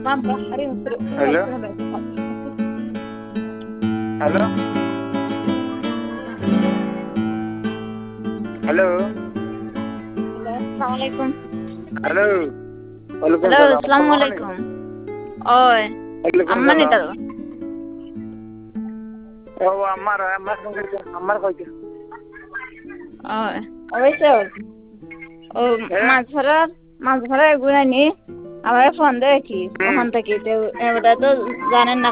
Hello hello hello আসসালামু আলাইকুম। Hello ওয়ালাইকুম হ্যালো, সালাম আসসালামু আলাইকুম। ওই ওয়ালাইকুম আম্মা সালাম নিতাল। ও আমার কইতে ওই অবশ্য ও মাছ ধরার গুণা নি আমার ফোন দেয় কি ওখান থেকে তো এবার তো জানেন না